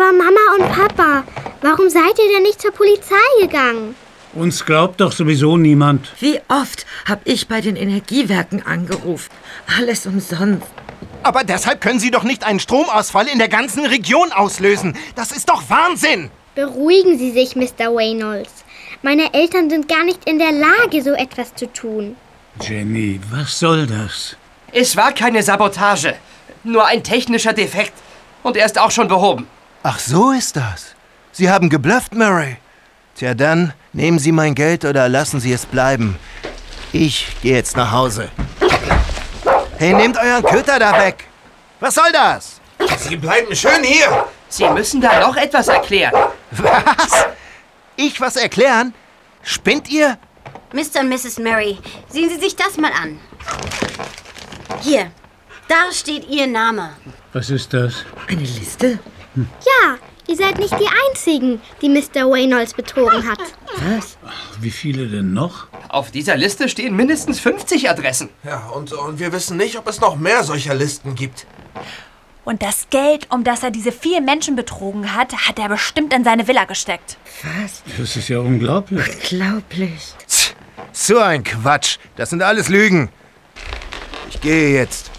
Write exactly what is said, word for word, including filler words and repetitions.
Aber Mama und Papa, warum seid ihr denn nicht zur Polizei gegangen? Uns glaubt doch sowieso niemand. Wie oft habe ich bei den Energiewerken angerufen? Alles umsonst. Aber deshalb können Sie doch nicht einen Stromausfall in der ganzen Region auslösen. Das ist doch Wahnsinn! Beruhigen Sie sich, Mister Reynolds. Meine Eltern sind gar nicht in der Lage, so etwas zu tun. Jenny, was soll das? Es war keine Sabotage, nur ein technischer Defekt. Und er ist auch schon behoben. Ach, so ist das. Sie haben geblufft, Murray. Tja, dann nehmen Sie mein Geld oder lassen Sie es bleiben. Ich gehe jetzt nach Hause. Hey, nehmt euren Köter da weg. Was soll das? Sie bleiben schön hier. Sie müssen da noch etwas erklären. Was? Ich was erklären? Spinnt ihr? Mister und Misses Murray, sehen Sie sich das mal an. Hier, da steht Ihr Name. Was ist das? Eine Liste? Ja, ihr seid nicht die Einzigen, die Mister Reynolds betrogen hat. Was? Wie viele denn noch? Auf dieser Liste stehen mindestens fünfzig Adressen. Ja, und, und wir wissen nicht, ob es noch mehr solcher Listen gibt. Und das Geld, um das er diese vielen Menschen betrogen hat, hat er bestimmt in seine Villa gesteckt. Was? Das ist ja unglaublich. Unglaublich. So ein Quatsch. Das sind alles Lügen. Ich gehe jetzt.